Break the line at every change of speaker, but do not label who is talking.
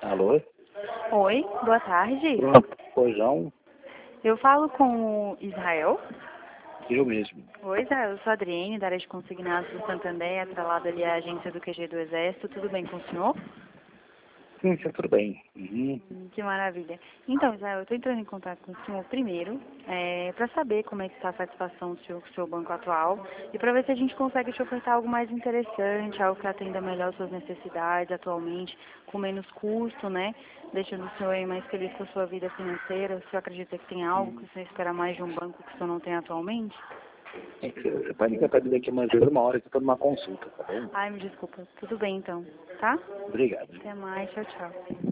Alô?
Oi, boa tarde.
Poisão,
Eu falo com o Israel.
eu mesmo.
Oi, Israel, eu sou a Adriene, da área de consignados do Santander, atrelada ali à agência do QG do Exército. Tudo bem com o senhor?
Sim, tudo bem. Uhum.
Que maravilha. Então, Israel, eu estou entrando em contato com o senhor primeiro, para saber como é que está a satisfação do senhor com o seu banco atual e para ver se a gente consegue te ofertar algo mais interessante, algo que atenda melhor suas necessidades atualmente, com menos custo, né? Deixando o senhor aí mais feliz com a sua vida financeira. O senhor acredita que tem algo que o senhor espera mais de um banco que o senhor não tem atualmente?
Você pode ligar para mim daqui mais de uma hora que eu estou numa consulta, tá bom?
Ai, me desculpa. Tudo bem, então, tá?
Obrigado.
Até mais. Tchau, tchau.